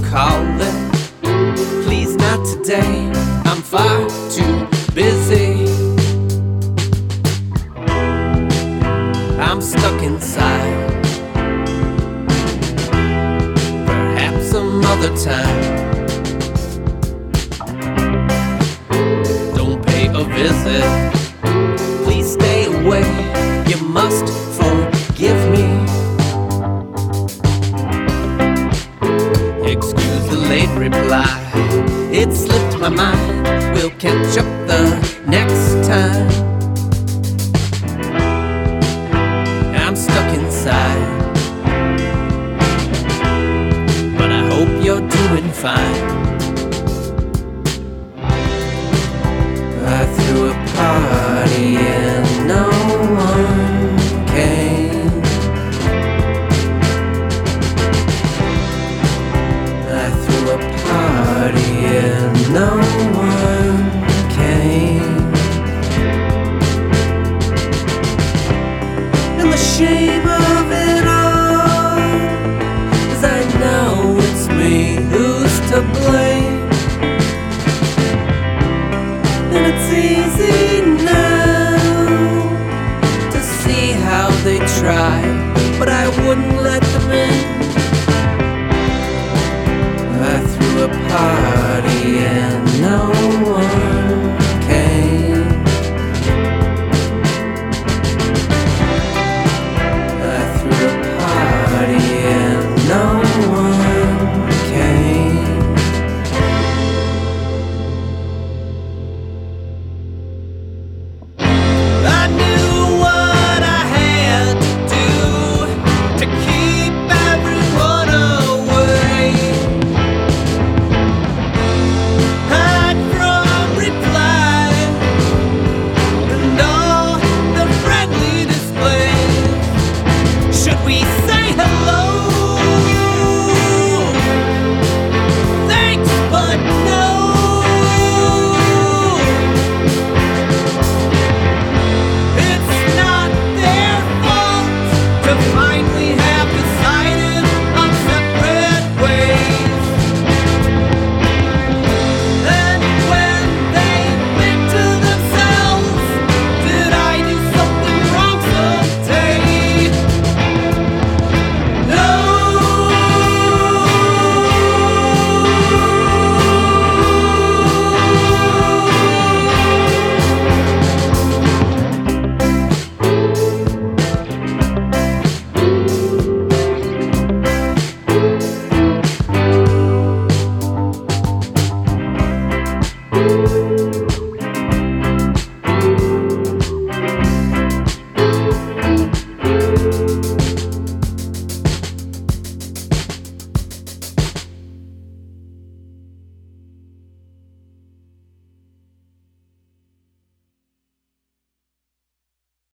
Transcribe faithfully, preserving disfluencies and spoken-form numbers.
calling. Please not today, I'm far too busy. I'm stuck inside. Perhaps some other time. Don't pay a visit. Please stay away. You must forgive me. Excuse the late reply. It slipped my mind. We'll catch up the next time. I'm stuck inside, but I hope you're doing fine. I threw a party and no one came. I threw a party and no one came. And the shame of it all is I know it's me who's to blame. And it's easy now to see how they try, but I wouldn't let them in. I threw a party and no one came. I threw a party and no one came. I knew what I had to do to keep everyone away. Hide from reply and all the friendly displays. Should we say hello? Thanks, but no. It's not their fault to finally have decided on separate ways. And when they think to themselves, did I do something wrong someday? No. Thank you.